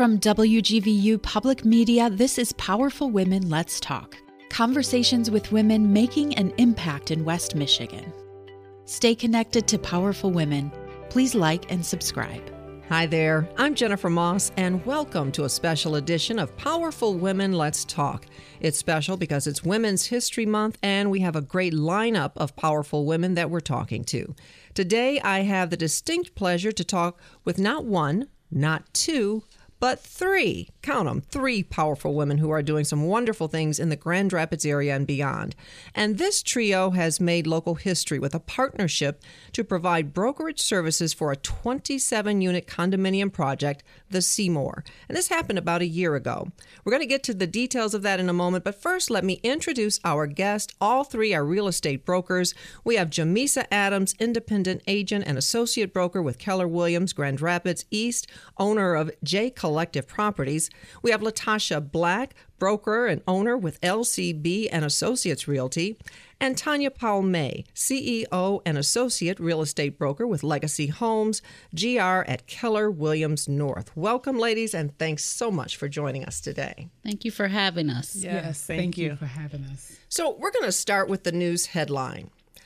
From WGVU Public Media, this is Powerful Women Let's Talk. Conversations with women making an impact in West Michigan. Stay connected to Powerful Women. Please like and subscribe. Hi there, I'm Jennifer Moss, and welcome to a special edition of Powerful Women Let's Talk. It's special because it's Women's History Month, and we have a great lineup of powerful women that we're talking to. Today, I have the distinct pleasure to talk with not one, not two, but three, count them, three powerful women who are doing some wonderful things in the Grand Rapids area and beyond. And this trio has made local history with a partnership to provide brokerage services for a 27-unit condominium project, the Seymour. And this happened about a year ago. We're going to get to the details of that in a moment, but first let me introduce our guest. All three are real estate brokers. We have Jamisa Adams, independent agent and associate broker with Keller Williams, Grand Rapids East, owner of J Collective Properties. We have Latasha Black, broker and owner with LCB and Associates Realty, and Tanya Powell-May, CEO and associate real estate broker with Legacy Homes, GR at Keller Williams North. Welcome, ladies, and thanks so much for joining us today. Thank you for having us. Yes, thank you for having us. So we're going to start with the news headline.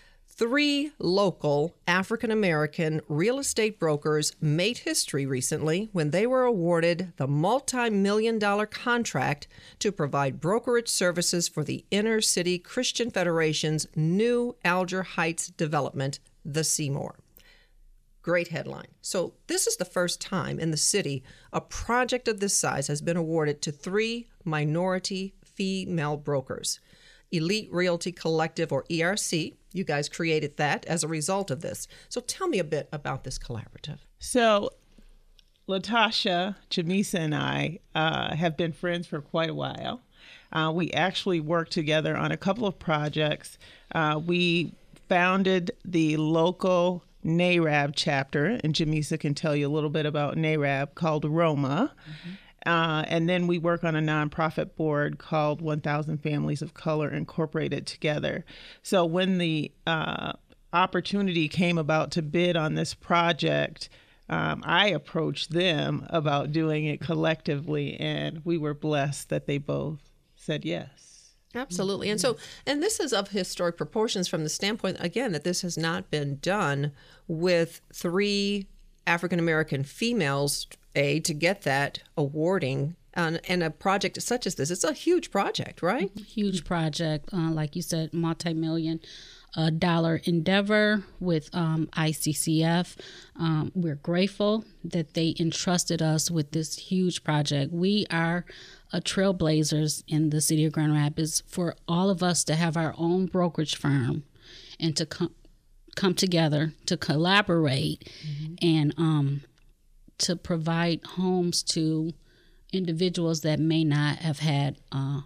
3 local African-American real estate brokers made history recently when they were awarded the multi-million-dollar contract to provide brokerage services for the Inner City Christian Federation's new Alger Heights development, the Seymour. Great headline. So this is the first time in the city a project of this size has been awarded to 3 minority female brokers. Elite Realty Collective, or ERC. You guys created that as a result of this. So tell me a bit about this collaborative. So Latasha, Jamisa, and I have been friends for quite a while. We actually worked together on a couple of projects. We founded the local NARAB chapter, and Jamisa can tell you a little bit about NARAB, called Roma. Mm-hmm. And then we work on a nonprofit board called 1,000 Families of Color Incorporated together. So when the opportunity came about to bid on this project, I approached them about doing it collectively, and we were blessed that they both said yes. Absolutely. And so, and this is of historic proportions from the standpoint, again, that this has not been done with 3 African-American females, to get that awarding and a project such as this. It's a huge project, right? Huge project. Like you said, multi-million dollar endeavor with ICCF. We're grateful that they entrusted us with this huge project. We are trailblazers in the city of Grand Rapids for all of us to have our own brokerage firm and to come together to collaborate and to provide homes to individuals that may not have had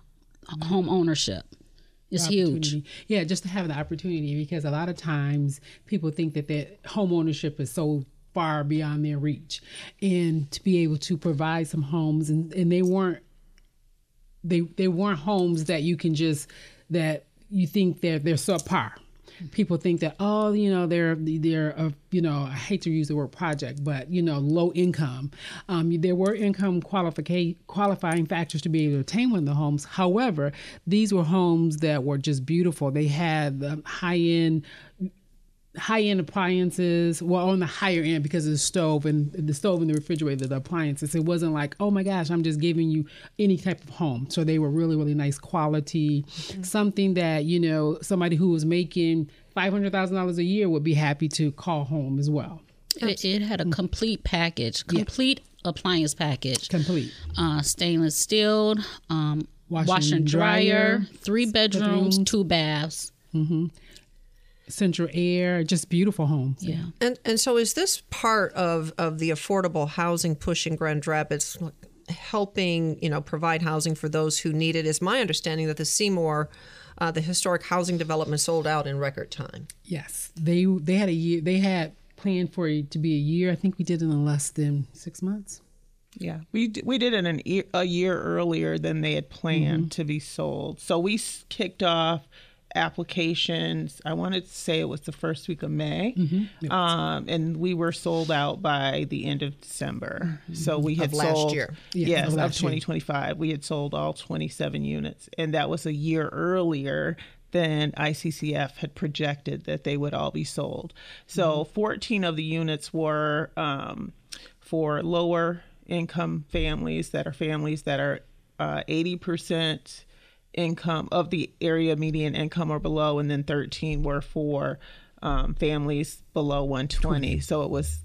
home ownership. It's huge. Yeah, just to have the opportunity, because a lot of times people think that home ownership is so far beyond their reach, and to be able to provide some homes, and they weren't homes that you can just, that you think they're subpar. People think that, they're I hate to use the word project, but, low income. There were income qualifying factors to be able to obtain one of the homes. However, these were homes that were just beautiful. They had high-end appliances, well, on the higher end because of the stove and the refrigerator, the appliances. It wasn't like, oh my gosh, I'm just giving you any type of home. So they were really, really nice quality, something that, somebody who was making $500,000 a year would be happy to call home as well. It had a complete package, appliance package. Complete. Stainless steel, washer and dryer, 3 bedrooms, 2 baths. Mm-hmm. Central air, just beautiful homes. Yeah. And so is this part of the affordable housing push in Grand Rapids, helping, provide housing for those who need it? Is my understanding that the Seymour, the historic housing development, sold out in record time. Yes. They had a year, they had planned for it to be a year. I think we did it in less than 6 months. Yeah, we did it a year earlier than they had planned to be sold. So we kicked off applications. I wanted to say it was the first week of May, Mm-hmm. and we were sold out by the end of December. So we had Of last sold, year. yes, of of last year. 2025. We had sold all 27 units, and that was a year earlier than ICCF had projected that they would all be sold. So 14 of the units were for lower income families that are 80% income of the area median income or below, and then 13 were for families below 120. So it was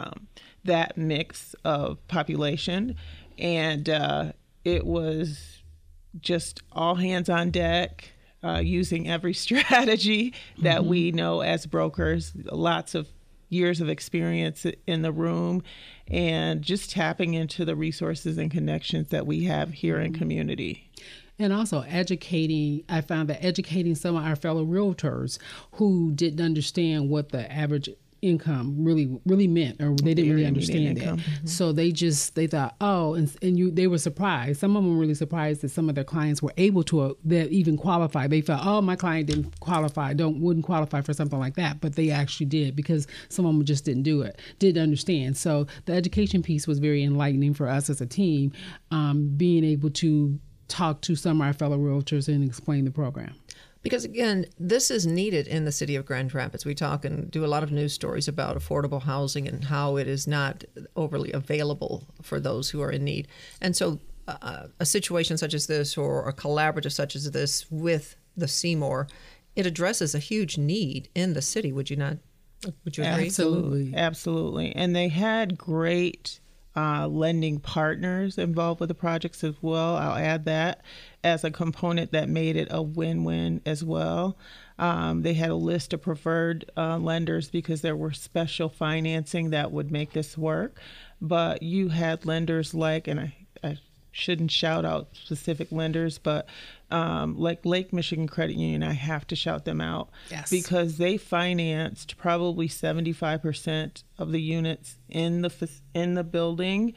that mix of population, and it was just all hands on deck, using every strategy that we know as brokers, lots of years of experience in the room, and just tapping into the resources and connections that we have here in community. And also educating, I found that educating some of our fellow realtors who didn't understand what the average income really meant, or they didn't really understand it. So they thought, oh, and they were surprised. Some of them were really surprised that some of their clients were able to that even qualify. They thought, oh, my client didn't qualify, wouldn't qualify for something like that, but they actually did, because some of them just didn't understand. So the education piece was very enlightening for us as a team, being able to talk to some of our fellow realtors and explain the program. Because again, this is needed in the city of Grand Rapids. We talk and do a lot of news stories about affordable housing and how it is not overly available for those who are in need. And so a situation such as this, or a collaborative such as this with the Seymour, it addresses a huge need in the city. Would you not? Would you agree? Absolutely. And they had great lending partners involved with the projects as well. I'll add that as a component that made it a win-win as well. They had a list of preferred lenders because there were special financing that would make this work. But you had lenders like, and I shouldn't shout out specific lenders, but like Lake Michigan Credit Union, I have to shout them out. Yes. Because they financed probably 75% of the units in the building,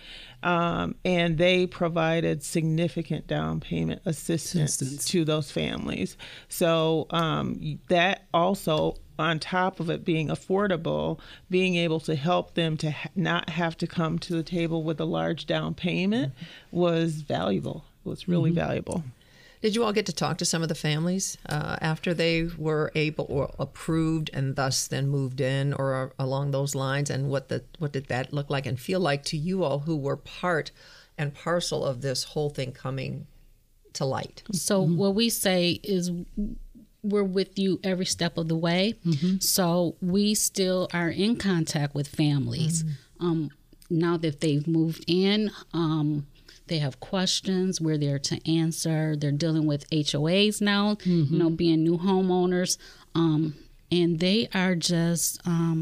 and they provided significant down payment assistance to those families. So that also, on top of it being affordable, being able to help them to not have to come to the table with a large down payment was valuable. It was really valuable. Did you all get to talk to some of the families after they were able or approved and thus then moved in, or along those lines? And what did that look like and feel like to you all who were part and parcel of this whole thing coming to light? So what we say is we're with you every step of the way. So we still are in contact with families. Now that they've moved in, they have questions, we're there to answer. They're dealing with HOAs now, being new homeowners. And they are just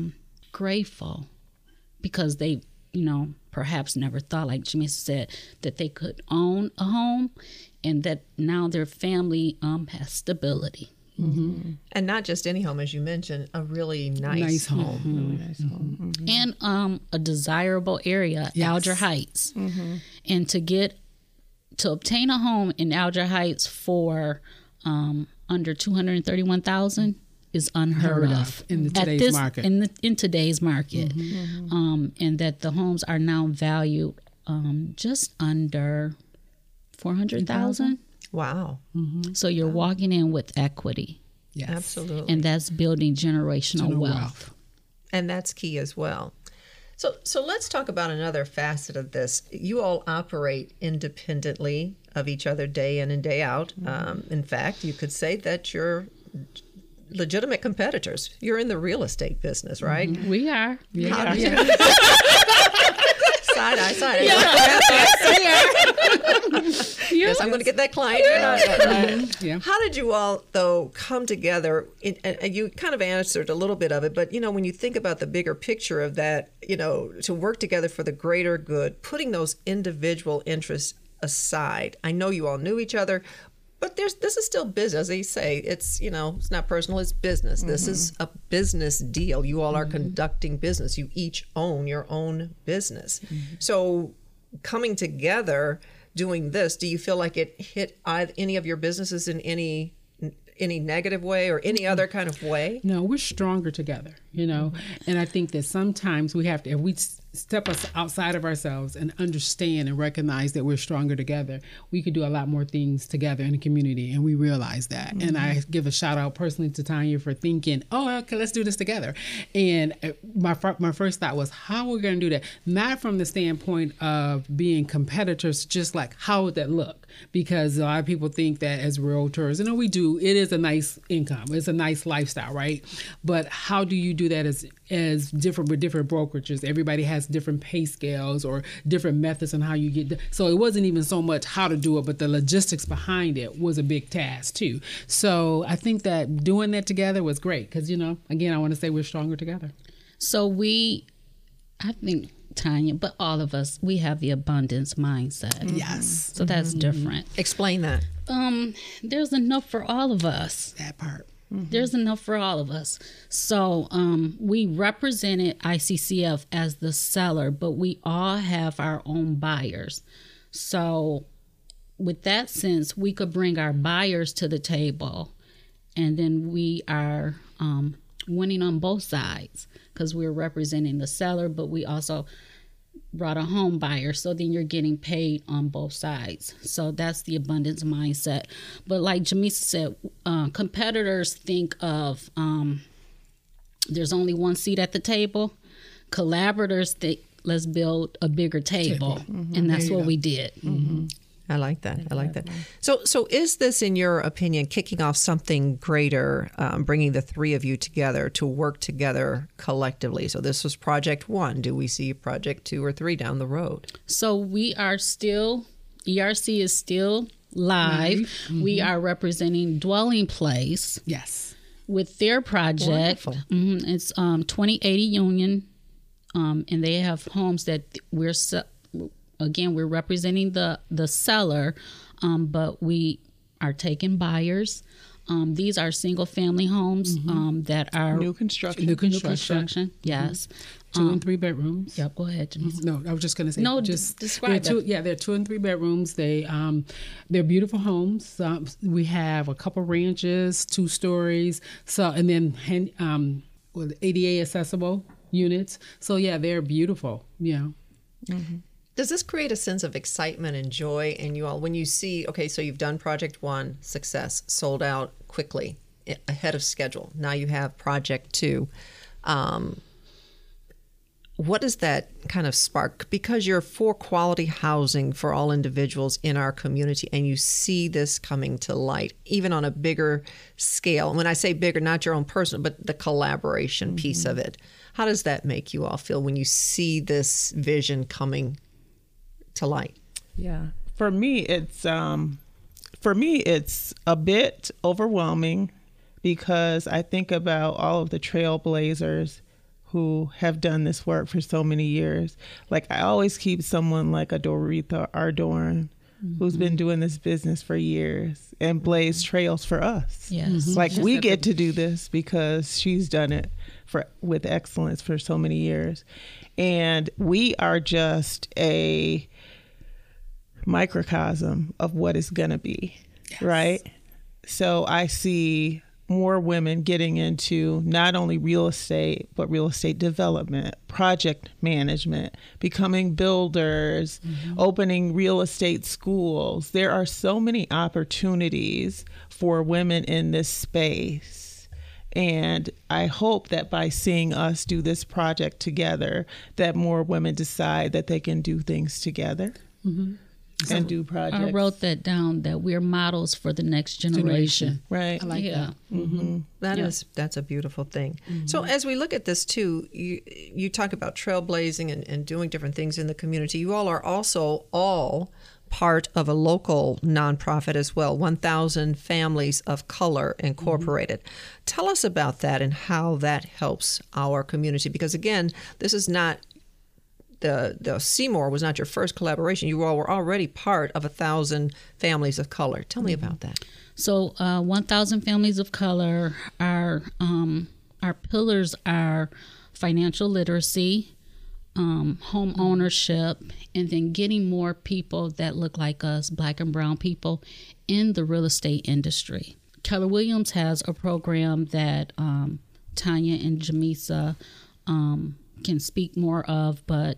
grateful because they, perhaps never thought, like Jamisa said, that they could own a home, and that now their family has stability. And not just any home, as you mentioned, a really nice home. Really nice home. And a desirable area, Alger Heights. And to obtain a home in Alger Heights for under $231,000 is unheard of in today's market. In today's market, and that the homes are now valued just under $400,000. Wow. So you're walking in with equity. Yes. Absolutely. And that's building generational wealth. And that's key as well. So let's talk about another facet of this. You all operate independently of each other day in and day out. In fact, you could say that you're legitimate competitors. You're in the real estate business, right? We are. Side eye. Yes, I'm going to get that client. How did you all, though, come together? And you kind of answered a little bit of it, but, when you think about the bigger picture of that, to work together for the greater good, putting those individual interests aside. I know you all knew each other, but this is still business. As they say, it's, it's not personal, it's business. This is a business deal. You all are conducting business. You each own your own business. So coming together, doing this, do you feel like it hit any of your businesses in any negative way or any other kind of way? No, we're stronger together, you know. And I think that sometimes we have to, if we step us outside of ourselves and understand and recognize that we're stronger together, we could do a lot more things together in the community, and we realize that. And I give a shout out personally to Tanya for thinking, oh, okay, let's do this together. And my first thought was, how are we going to do that? Not from the standpoint of being competitors, just like how would that look? Because a lot of people think that as realtors, you know, we do, it is a nice income, it's a nice lifestyle, right? But how do you do that as different with different brokerages? Everybody has different pay scales or different methods on how you get. So it wasn't even so much how to do it, but the logistics behind it was a big task too. So I think that doing that together was great because, you know, again, I want to say we're stronger together. So I think, Tanya, but all of us, we have the abundance mindset. Yes. So that's different. Explain that. There's enough for all of us. That part. There's enough for all of us. So we represented ICCF as the seller, but we all have our own buyers. So with that sense, we could bring our buyers to the table, and then we are winning on both sides because we're representing the seller, but we also brought a home buyer. So then you're getting paid on both sides. So that's the abundance mindset. But like Jamisa said, competitors think of there's only one seat at the table. Collaborators think, let's build a bigger table. And that's what we did. I like that. I like that. So is this, in your opinion, kicking off something greater, bringing the three of you together to work together collectively? So this was project 1. Do we see project 2 or 3 down the road? So we are still, ERC is still live. We are representing Dwelling Place. Yes. With their project. It's 2080 Union, and they have homes that we're representing the seller, but we are taking buyers. These are single family homes that are New construction. New construction. Yes. 2 and 3 bedrooms. Yep. Go ahead, Jamisa. No, I was just going to say. No, just describe they're it. they're 2 and 3 bedrooms. They're beautiful homes. We have a couple ranches, 2 stories. So and then ADA accessible units. So yeah, they're beautiful. Yeah. Does this create a sense of excitement and joy in you all when you see, okay, so you've done project 1, success, sold out quickly, ahead of schedule. Now you have project 2. What does that kind of spark? Because you're for quality housing for all individuals in our community, and you see this coming to light, even on a bigger scale. And when I say bigger, not your own personal, but the collaboration piece of it. How does that make you all feel when you see this vision coming to light? Yeah. For me, it's a bit overwhelming because I think about all of the trailblazers who have done this work for so many years. Like I always keep someone like a Doretha Ardorn, who's been doing this business for years and blazed trails for us. Yes. Like we get to do this because she's done it with excellence for so many years. And we are just a microcosm of what it's going to be, right? So I see more women getting into not only real estate, but real estate development, project management, becoming builders, opening real estate schools. There are so many opportunities for women in this space. And I hope that by seeing us do this project together, that more women decide that they can do things together. And do projects. I wrote that down, that we're models for the next generation. Right. I like that. That's a beautiful thing. So as we look at this too, you talk about trailblazing and doing different things in the community. You all are also all part of a local nonprofit as well, 1,000 Families of Color Incorporated. Tell us about that and how that helps our community, because again, this is not the Seymour was not your first collaboration. You all were already part of 1,000 Families of Color. Tell me about that. So 1,000 Families of Color, our pillars are financial literacy, home ownership, and then getting more people that look like us, Black and brown people, in the real estate industry. Keller Williams has a program that Tanya and Jamisa can speak more of, but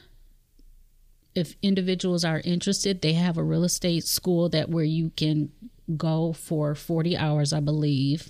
if individuals are interested, they have a real estate school that where you can go for 40 hours, I believe,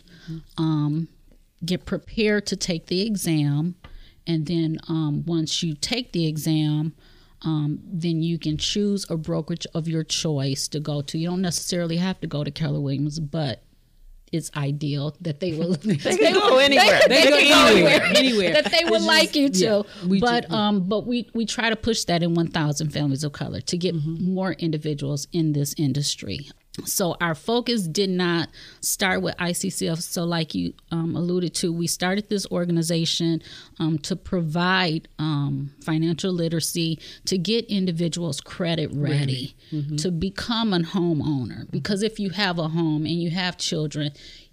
get prepared to take the exam. And then once you take the exam, then you can choose a brokerage of your choice to go to. You don't necessarily have to go to Keller Williams, but it's ideal that they will. They can go anywhere. They can go anywhere that they would It's like you to. Yeah, but we try to push that in 1,000 Families of Color to get more individuals in this industry. So our focus did not start with ICCF. So like you alluded to, we started this organization to provide financial literacy, to get individuals credit ready to become a homeowner. Because if you have a home and you have children,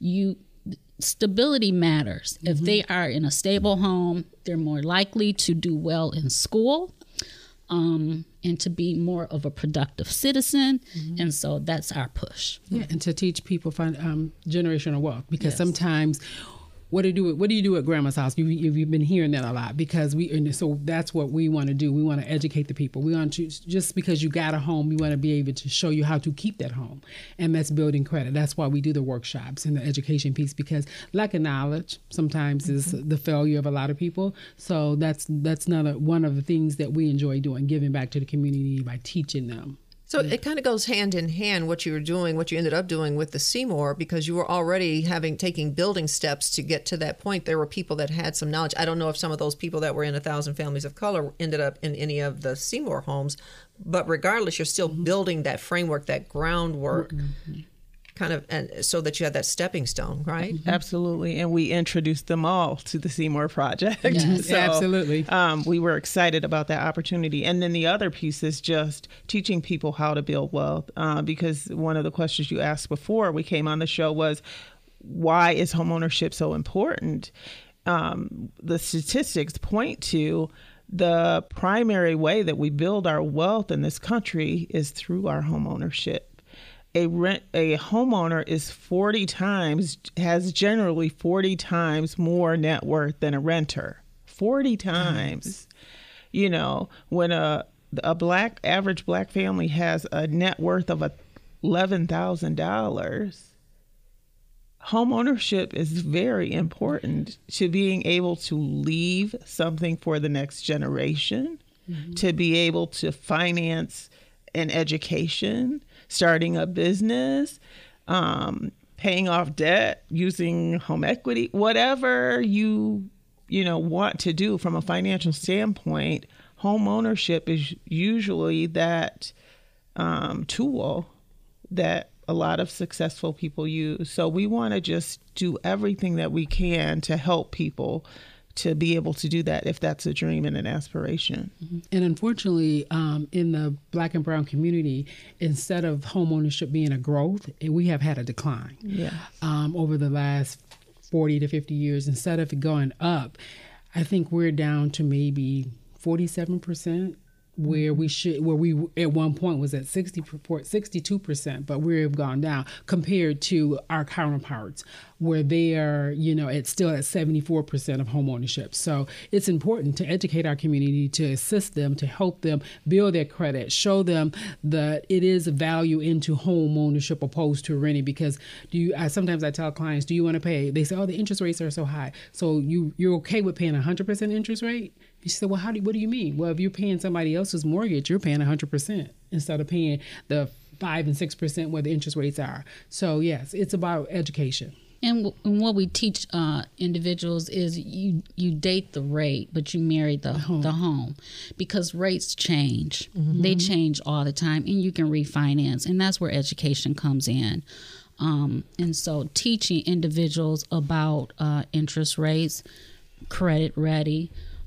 stability matters. If they are in a stable home, they're more likely to do well in school. And to be more of a productive citizen. And so that's our push. Yeah, and to teach people generational wealth, because sometimes what do you do at grandma's house? You've been hearing that a lot, because so that's what we want to do. We want to educate the people. We want to, just because you got a home, we want to be able to show you how to keep that home. And that's building credit. That's why we do the workshops and the education piece, because lack of knowledge sometimes is the failure of a lot of people. So that's one of the things that we enjoy doing, giving back to the community by teaching them. So it kind of goes hand in hand, what you ended up doing with the Seymour, because you were already taking building steps to get to that point. There were people that had some knowledge. I don't know if some of those people that were in 1,000 Families of Color ended up in any of the Seymour homes, but regardless, you're still building that framework, that groundwork, kind of, and so that you had that stepping stone, right? Absolutely. And we introduced them all to the Seymour Project. Yes, So, absolutely. We were excited about that opportunity. And then the other piece is just teaching people how to build wealth, because one of the questions you asked before we came on the show was, why is homeownership so important? The statistics point to the primary way that we build our wealth in this country is through our homeownership. A homeowner has generally 40 times more net worth than a renter. 40 times. You know, when a average black family has a net worth of $11,000, homeownership is very important to being able to leave something for the next generation, to be able to finance an education, starting a business, paying off debt, using home equity, whatever you want to do from a financial standpoint. Home ownership is usually that tool that a lot of successful people use. So we want to just do everything that we can to help people to be able to do that, if that's a dream and an aspiration. And unfortunately, in the Black and brown community, instead of home ownership being a growth, we have had a decline. Over the last 40 to 50 years. Instead of it going up, I think we're down to maybe 47%. Where we at one point was at 62%, but we've gone down compared to our counterparts, where they are, still at 74% of home ownership. So it's important to educate our community, to assist them, to help them build their credit, show them that it is a value into home ownership opposed to renting. Because sometimes I tell clients, do you want to pay? They say, oh, the interest rates are so high. So you're okay with paying 100% interest rate? She said, well, what do you mean? Well, if you're paying somebody else's mortgage, you're paying 100% instead of paying the 5 and 6% where the interest rates are. So yes, it's about education. And what we teach individuals is you date the rate, but you marry the home, because rates change. They change all the time, and you can refinance, and that's where education comes in. And so teaching individuals about interest rates, credit ready,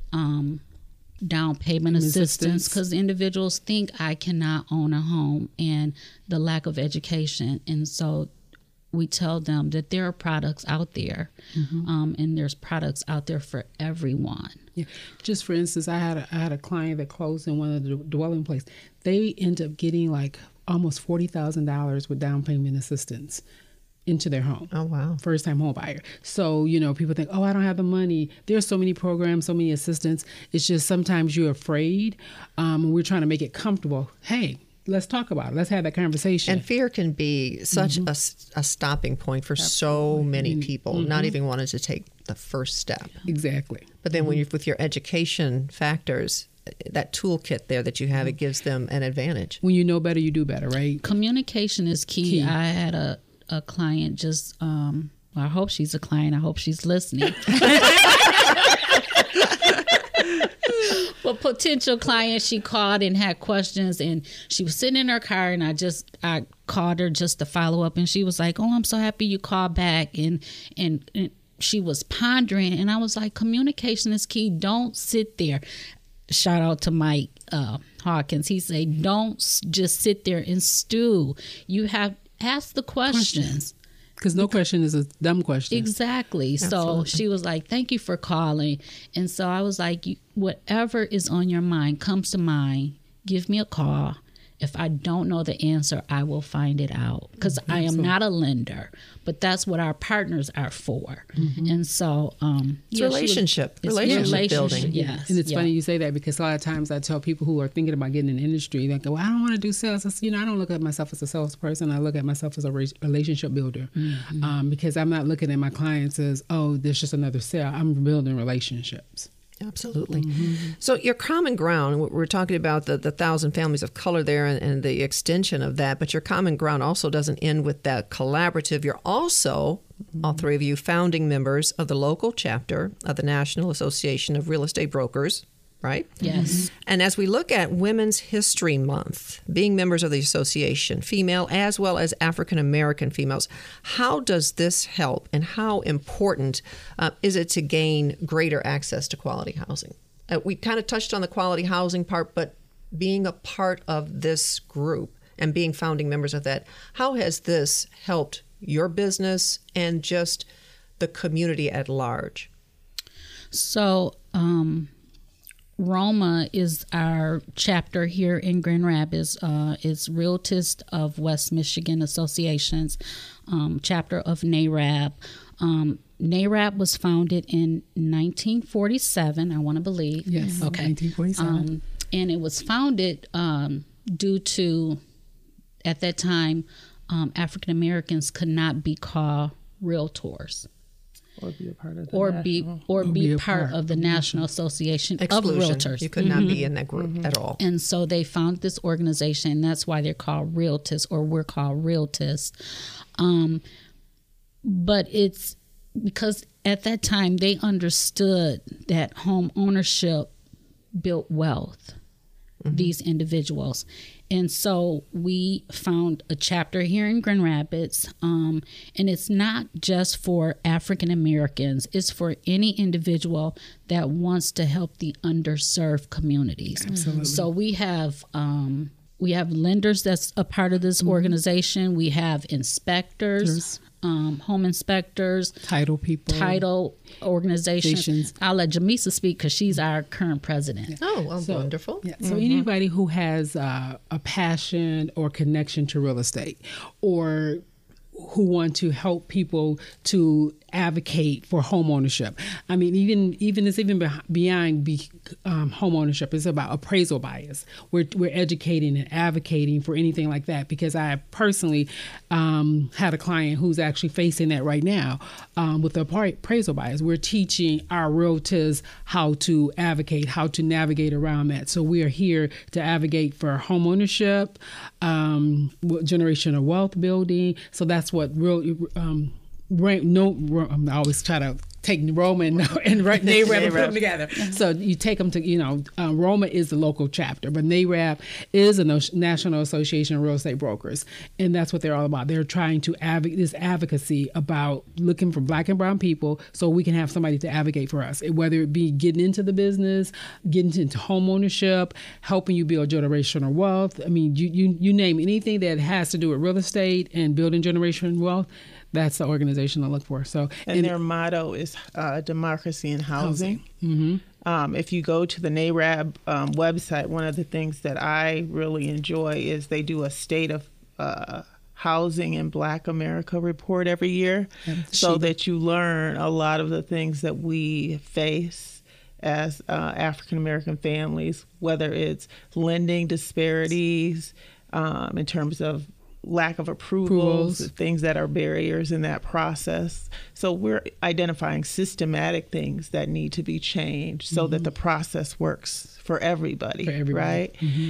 down payment assistance, because individuals think I cannot own a home, and the lack of education. And so we tell them that there are products out there, and there's products out there for everyone. Yeah. Just for instance, I had a client that closed in one of the dwelling places. They end up getting like almost $40,000 with down payment assistance. into their home. Oh, wow. First time home buyer. So, people think, oh, I don't have the money. There's so many programs, so many assistants. It's just sometimes you're afraid. We're trying to make it comfortable. Hey, let's talk about it. Let's have that conversation. And fear can be such a stopping point for so many people, not even wanting to take the first step. Exactly. But then when you're with your education factors, that toolkit there that you have, it gives them an advantage. When you know better, you do better, right? Communication is key. I had a client just, well, I hope she's a client. I hope she's listening. But potential client, she called and had questions, and she was sitting in her car, and I called her just to follow up, and she was like, "Oh, I'm so happy you called back," and she was pondering, and I was like, communication is key. Don't sit there. Shout out to Mike Hawkins. He said, don't just sit there and stew. You have ask the questions. Because no question is a dumb question. Exactly. Absolutely. So she was like, thank you for calling. And so I was like, whatever is on your mind, comes to mind, give me a call. If I don't know the answer, I will find it out. Because I am not a lender, but that's what our partners are for. And so, It's relationship building. Yes. And it's funny you say that, because a lot of times I tell people who are thinking about getting in the industry, they go, well, I don't want to do sales. I don't look at myself as a salesperson. I look at myself as a relationship builder, because I'm not looking at my clients as, oh, there's just another sale. I'm building relationships. Absolutely. So your common ground, we're talking about the 1,000 families of color there and the extension of that, but your common ground also doesn't end with that collaborative. You're also, all three of you, founding members of the local chapter of the National Association of Real Estate Brokers, right? Yes. And as we look at Women's History Month, being members of the association, female as well as African American females, how does this help, and how important is it to gain greater access to quality housing? We kind of touched on the quality housing part, but being a part of this group and being founding members of that, how has this helped your business and just the community at large? So, Roma is our chapter here in Grand Rapids. It's Realtist of West Michigan Associations, chapter of NARAB. NARAB was founded in 1947, I want to believe. Yes, okay. 1947. And it was founded due to, at that time, African Americans could not be called realtors. Or be a part of the part of the National Association Exclusion. of Realtors. You could not be in that group at all. And so they found this organization, and that's why they're called Realtists, or we're called Realtists. But it's because at that time they understood that home ownership built wealth, these individuals. And so we found a chapter here in Grand Rapids, and it's not just for African Americans. It's for any individual that wants to help the underserved communities. Absolutely. So we have lenders that's a part of this organization. We have inspectors, home inspectors, Title people, title organizations. I'll let Jamisa speak because she's our current president. Oh, well, wonderful. Yeah. So anybody who has a passion or connection to real estate, or who want to help people to advocate for home ownership. I mean, even it's even beyond home ownership. It's about appraisal bias. We're educating and advocating for anything like that, because I personally had a client who's actually facing that right now with the appraisal bias. We're teaching our realtors how to advocate, how to navigate around that. So we are here to advocate for home ownership, generational wealth building. So that's what I always try to take Roma and NARAB and put them together. So you take them to, Roma is the local chapter, but NARAB is a National Association of Real Estate Brokers. And that's what they're all about. They're trying to this advocacy about looking for Black and brown people so we can have somebody to advocate for us, whether it be getting into the business, getting into home ownership, helping you build generational wealth. I mean, you name anything that has to do with real estate and building generational wealth. That's the organization I look for. So, and their motto is democracy in housing. If you go to the NARAB website, one of the things that I really enjoy is they do a state of Housing in Black America report every year, so that you learn a lot of the things that we face as African American families, whether it's lending disparities in terms of lack of approvals, things that are barriers in that process. So we're identifying systematic things that need to be changed so that the process works for everybody. Right?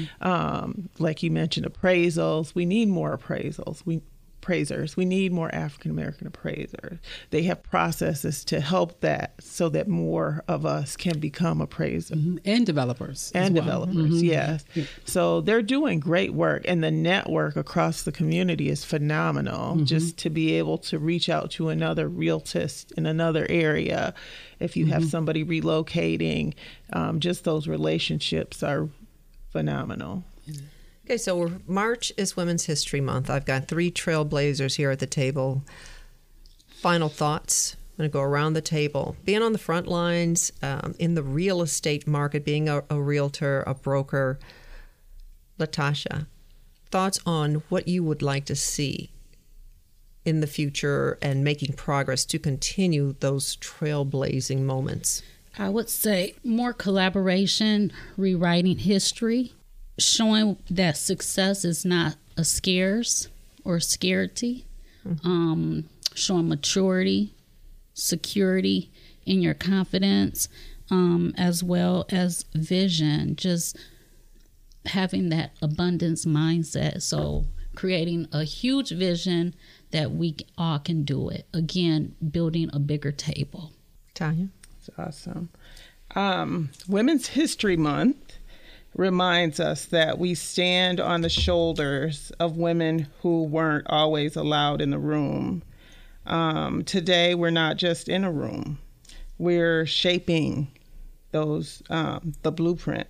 Like you mentioned, appraisals. We need more appraisals. Appraisers. We need more African American appraisers. They have processes to help that so that more of us can become appraisers. And developers. Yes. So they're doing great work, and the network across the community is phenomenal. Just to be able to reach out to another realtist in another area, if you have somebody relocating, just those relationships are phenomenal. Okay, so March is Women's History Month. I've got 3 trailblazers here at the table. Final thoughts. I'm going to go around the table. Being on the front lines in the real estate market, being a realtor, a broker. Latasha, thoughts on what you would like to see in the future and making progress to continue those trailblazing moments? I would say more collaboration, rewriting history, showing that success is not a scarce or scarcity, showing maturity, security in your confidence, as well as vision, just having that abundance mindset. So creating a huge vision that we all can do it. Again, building a bigger table. Tanya? That's awesome. Women's History Month reminds us that we stand on the shoulders of women who weren't always allowed in the room. Today, we're not just in a room. We're shaping those the blueprint.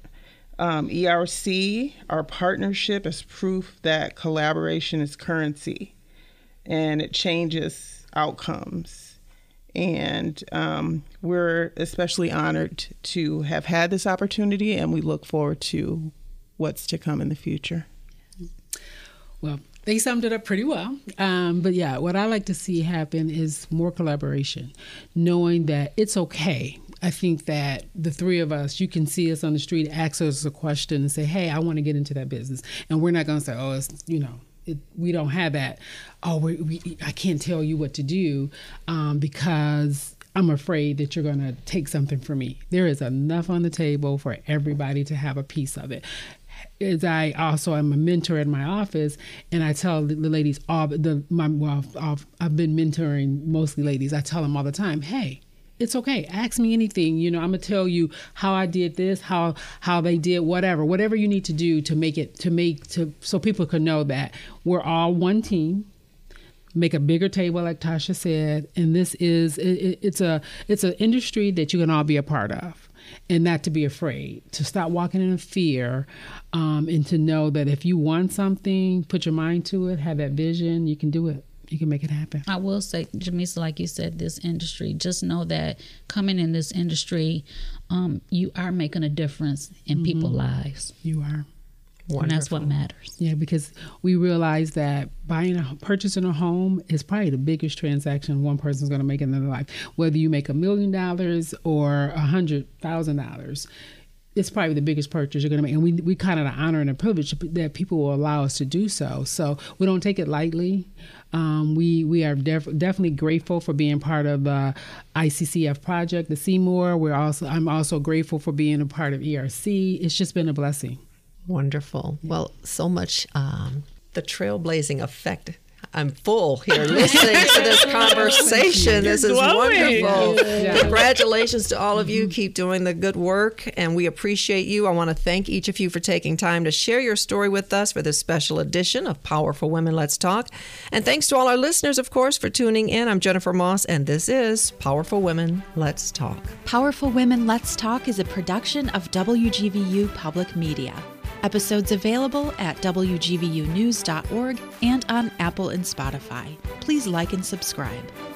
ERC, our partnership, is proof that collaboration is currency, and it changes outcomes. And we're especially honored to have had this opportunity, and we look forward to what's to come in the future. Well, they summed it up pretty well. But yeah, what I like to see happen is more collaboration, knowing that it's okay. I think that the 3 of us, you can see us on the street, ask us a question and say, hey, I want to get into that business. And we're not going to say, oh, it's, we don't have that. Oh, I can't tell you what to do because I'm afraid that you're going to take something from me. There is enough on the table for everybody to have a piece of it. As I also am a mentor in my office, and I tell the ladies, I've been mentoring mostly ladies. I tell them all the time, hey, it's okay. Ask me anything. I'm going to tell you how I did this, how they did whatever you need to do so people can know that we're all one team. Make a bigger table, like Tasha said, and this is it's an industry that you can all be a part of, and not to be afraid, to stop walking in fear, and to know that if you want something, put your mind to it, have that vision, you can do it. You can make it happen. I will say, Jamisa, like you said, this industry, just know that coming in this industry, you are making a difference in people's lives. You are. Wonderful. And that's what matters. Yeah, because we realize that purchasing a home is probably the biggest transaction one person's going to make in their life. Whether you make $1 million or $100,000, it's probably the biggest purchase you're going to make. And we kind of the honor and the privilege that people will allow us to do so. So we don't take it lightly. We are definitely grateful for being part of the ICCF project, the Seymour. I'm also grateful for being a part of ERC. It's just been a blessing. Wonderful. Well, so much the trailblazing effect. I'm full here listening to this conversation. This is wonderful. Yeah. Congratulations to all of you. Keep doing the good work, and we appreciate you. I want to thank each of you for taking time to share your story with us for this special edition of Powerful Women Let's Talk. And thanks to all our listeners, of course, for tuning in. I'm Jennifer Moss, and this is Powerful Women Let's Talk. Powerful Women Let's Talk is a production of WGVU Public Media. Episodes available at WGVUnews.org and on Apple and Spotify. Please like and subscribe.